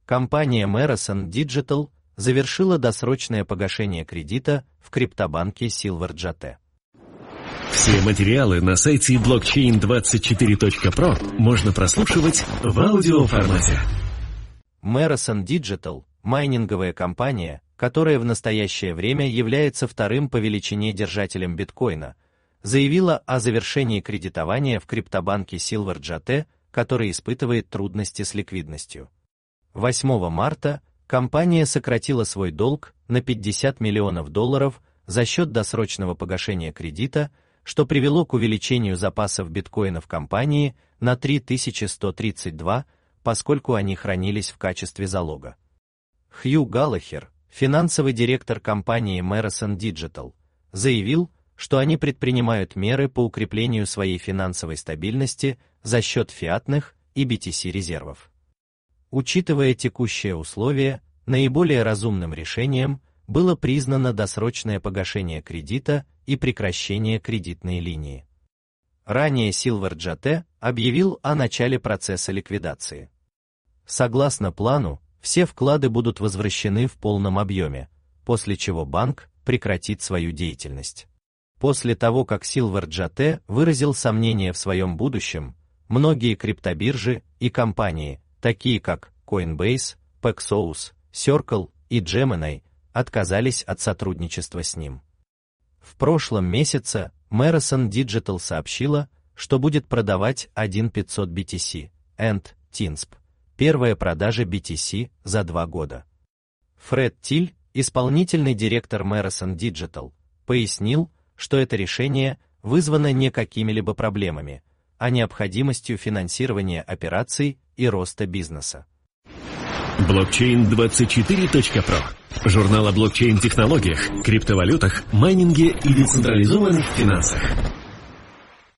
компания Marathon Digital завершила досрочное погашение кредита в криптобанке Silvergate. Все материалы на сайте blockchain24.pro можно прослушивать в аудиоформате. Marathon Digital – майнинговая компания, которая в настоящее время является вторым по величине держателем биткоина, заявила о завершении кредитования в криптобанке Silvergate, который испытывает трудности с ликвидностью. 8 марта компания сократила свой долг на $50 миллионов за счет досрочного погашения кредита, что привело к увеличению запасов биткоина в компании на 3132, поскольку они хранились в качестве залога. Хью Галлахер, финансовый директор компании Marathon Digital, заявил, что они предпринимают меры по укреплению своей финансовой стабильности за счет фиатных и BTC резервов. Учитывая текущие условия, наиболее разумным решением было признано досрочное погашение кредита и прекращение кредитной линии. Ранее Silvergate объявил о начале процесса ликвидации. Согласно плану, все вклады будут возвращены в полном объеме, после чего банк прекратит свою деятельность. После того, как Silvergate выразил сомнения в своем будущем, многие криптобиржи и компании, такие как Coinbase, Paxos, Circle и Gemini, отказались от сотрудничества с ним. В прошлом месяце Marathon Digital сообщила, что будет продавать 1500 BTC, TINSP, первая продажа BTC за 2 года. Фред Тиль, исполнительный директор Marathon Digital, пояснил, что это решение вызвано не какими-либо проблемами, а необходимостью финансирования операций и роста бизнеса. Blockchain24.pro. Журнал о блокчейн-технологиях, криптовалютах, майнинге и децентрализованных финансах.